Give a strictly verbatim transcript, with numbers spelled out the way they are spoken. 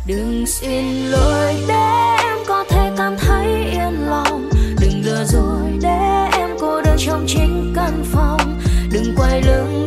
Đừng xin lỗi để em có thể cảm thấy yên lòng, đừng lừa dối để em cô đơn trong chính căn phòng, đừng quay lưng